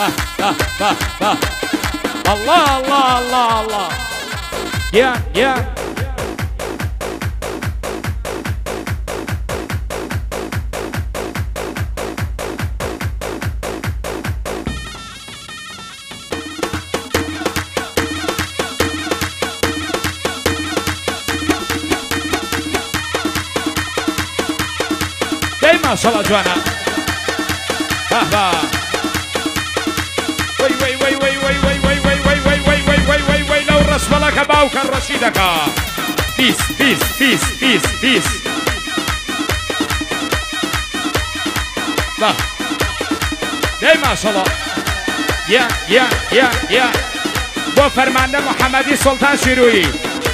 الله الله الله الله يا ما شاء الله جوانا بابا وي وي وي وي وي وي وي وي وي وي وي وي وي وي وي لو رسم لك باوكا رشيدك بيس بيس بيس بيس بيس لا ما شاء الله يا با فرمانده محمدی سلطان شیرویی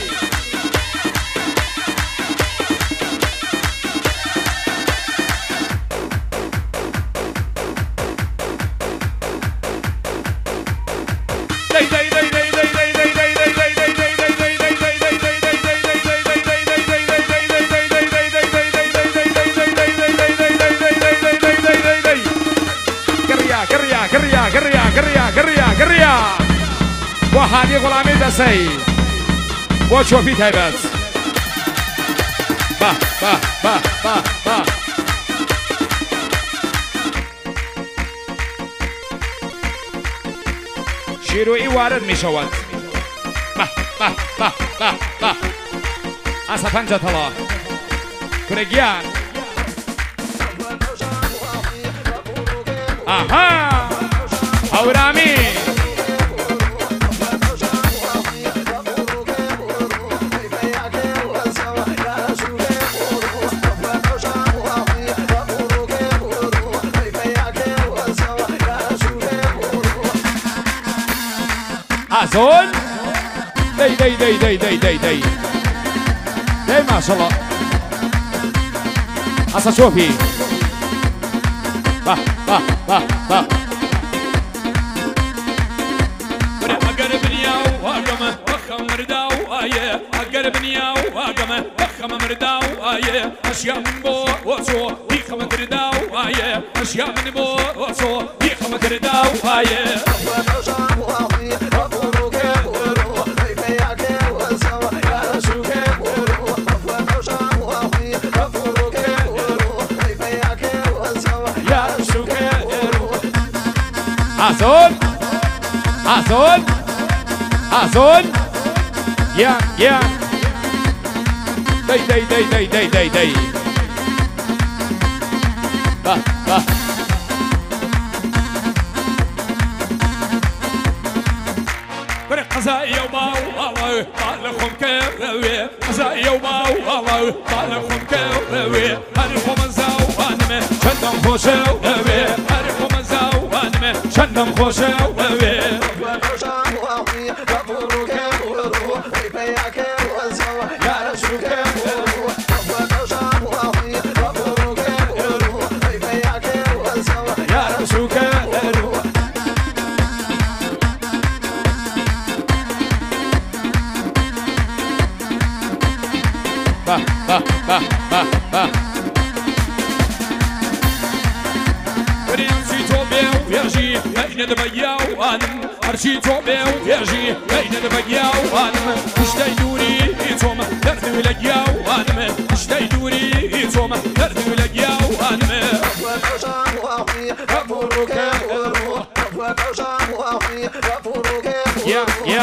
وهذه غلامي دسي وشوفي تايبت با با با با با شیرویی وارد می شود با با با با با اصلا پنجه طلا کرگیان آها هورامی أزول دي ما شاء الله أصلا شوفي با أقربني وأقمة وخم مرداو آيه أقربني وأقمة وخم مرداو آيه أشياء من بو وصو يخم مرداو آيه أشياء من بو وصو يخم مرداو آيه أزول يا دي با قزايا وماو طالخهم كروي قزايا وماو طالخهم كروي هرخم زوانمه شندم خوشوي هرخم زوانمه شندم خوشوي هرشي توبه ويرجي بين البقيا وانم اشتي دوري يتوم درد ولقيا وانم اشتي دوري يتوم درد ولقيا وانم يا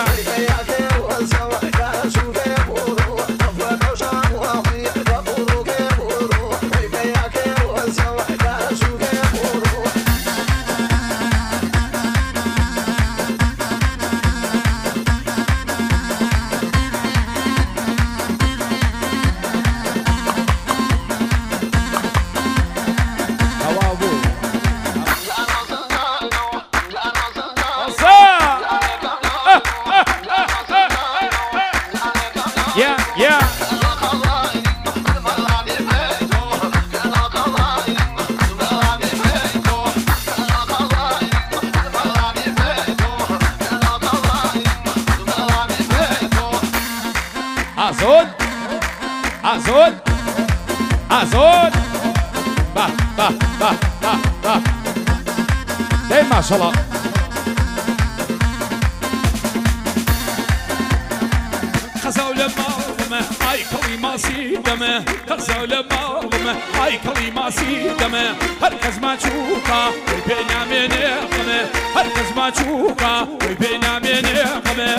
أزول با ما شاء الله کەڵی ماسی دەمە قەزە لە ماڵمە ئای کەڵی ماسی دەمە هەر کەس ماچووکە وەی پێ نامێنێ غەمە هەر کەس ماچووکە وەی پێ نامێنێ غەمە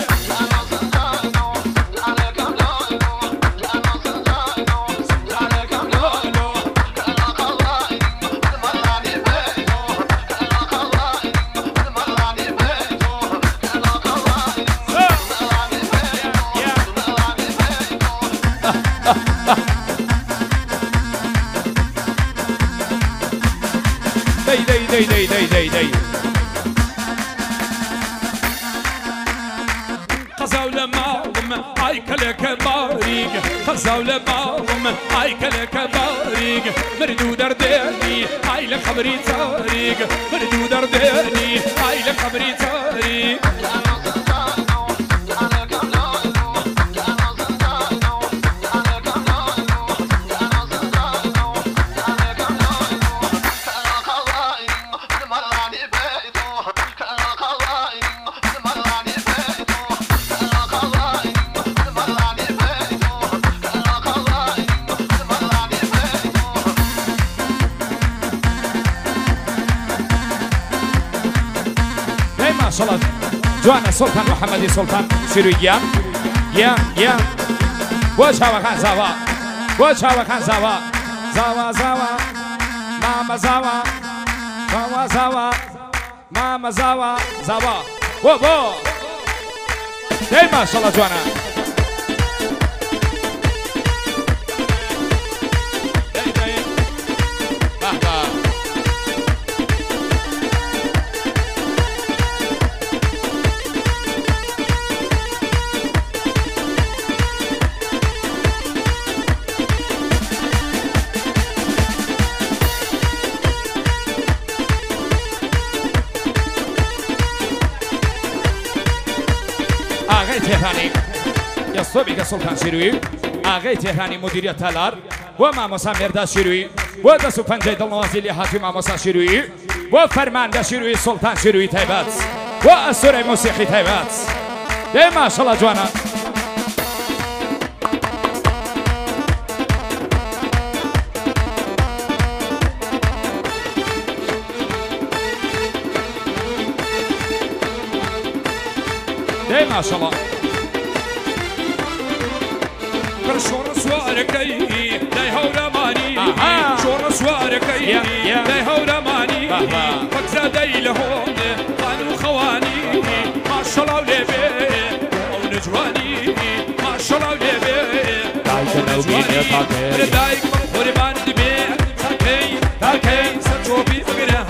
قەزاو لە ماڵم ئای کەلەکە باریک قەزاو لە ماڵم ئای کەلەکە باریک مرد و دەردێنی ئای لە خەبری تاریک مرد و دەردێنی ئای لە خەبری تاریک صلاة جوانا سلطان محمدي سلطان سيرو يا وشاوا خان زاوا وشاوا خان زاوا زاوا ماما زاوا ماما زاوا وبو ما شاء الله جوانا آقای تهرانی یا صبحی سلطان شیروی آقای تهرانی مدیریت تالار و ماموسا مردا شیروی و دست و پنجه دلنوازی لیحاتی ماموسا شیروی و فرمانده شیروی سلطان شیروی تایبت و اسطوره موسیقی تایبت ده ماشالله جوانا ده ماشالله شور سواركي داي هولا ماني شور سواركي داي هولا ماني فكزا داي لهون قانو خواني ما شاء الله وليبي او نجواني ما شاء الله وليبي دايك نوبيني طاقي دايك مخوري باندي بي تاكي سرچوبي فقره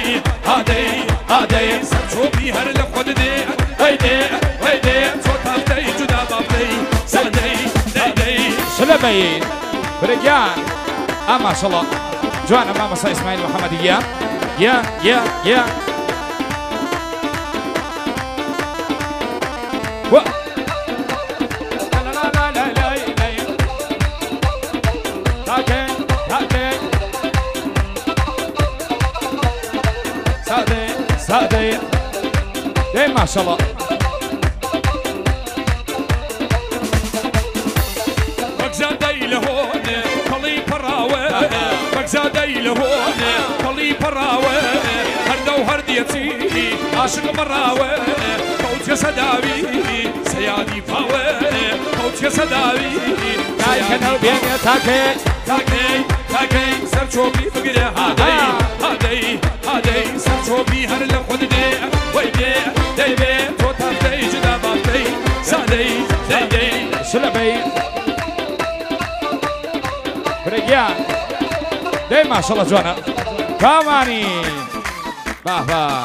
هادي سرچوبي هر لخود دي هيدي صوتافتي جدا بافتي سادي سلامي برجان ما شاء الله جوانا ماما صا اسماعيل محمد يا و سادي ما شاء الله لهون كلي براوه بقزادي لهون كلي براوه هردو هرديتي عاشق براوه كوت صداوي سيادي فاوه كوت صداوي دايك نوبين تاكي سرچوبي فقره هادي سرچوبي هر لخود دي ويدي ديبي توتافتي جدا بافتي سادي سلامي برجان ده ما شاء الله جوانا كاماني بابا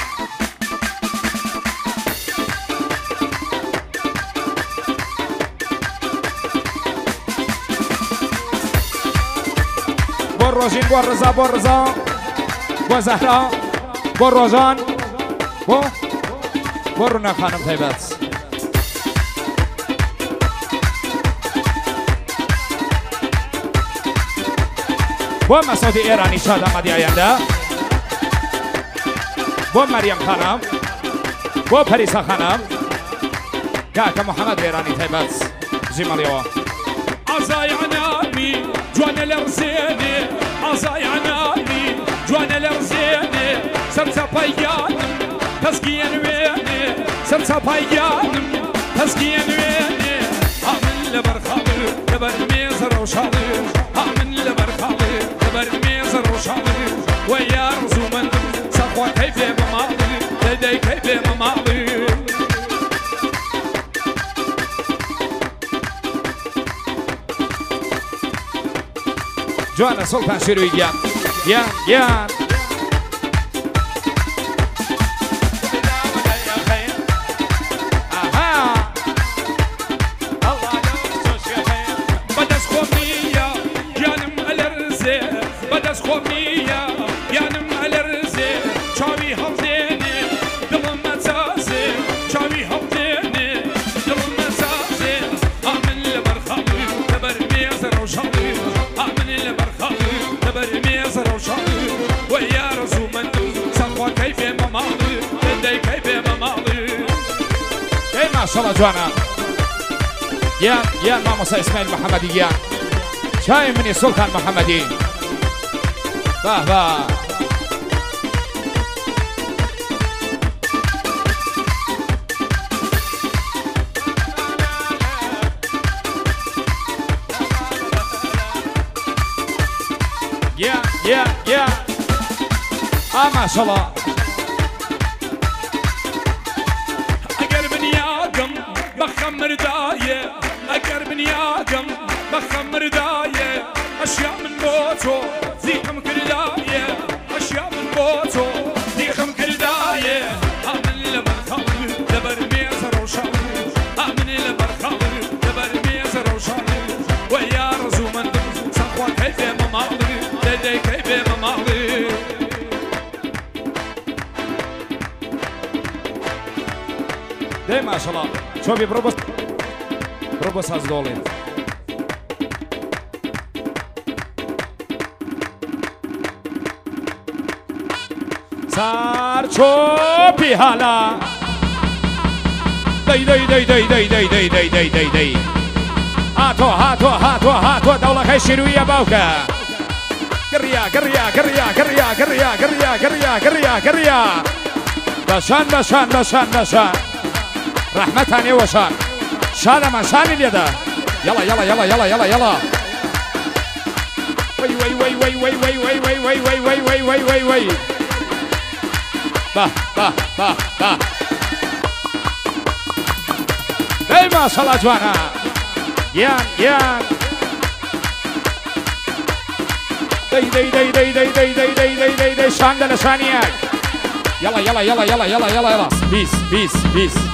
بروجين برزا وزهرا بروجان برونا خانم تایبت با مسعود ایرانی شاد آمدی آینده با مریم خانم با پریسا خانم کاکا محمد ایرانی تایبت زیمالیو عزاي عنامي جوانا الارزيني عزاي عنامي جوانا الارزيني سرسا بيانم تسقين ويني سرسا بيانم تسقين ويني عمل لبرخالي لبر ميزر وشالي عمل لبرخالي لبر ميزر وشالي ويا رزومن صفوة كيفي ممالي لدي كيفي ممالي جوانا سلطان شروعی گیان ما شاء الله جوانا يا ماموسا اسماعيل محمدي يا شايف مني سلطان محمدي باه باه يا ما شاء الله بخمر داية أقرب نياقم بخمر داية أشياء من موتو ذيكم كرداية أشياء من موتو ذيكم كرداية آمن لبرخالي لبر ميزر وشالي آمن لبرخالي لبر ميزر وشالي ويا رزومن صفوة كيفي ممالي لدي كيفي ممالي ده ما شاء الله شوفي بروبوس از دولي سار چوبی حالا دی هاتو دولة خي شروية باوكا قريا بشان رحمتاني وشان شان من شان اليدا يلا وي با اي ما شاء الله جوانا يان دي شان دل شانيك يلا بيس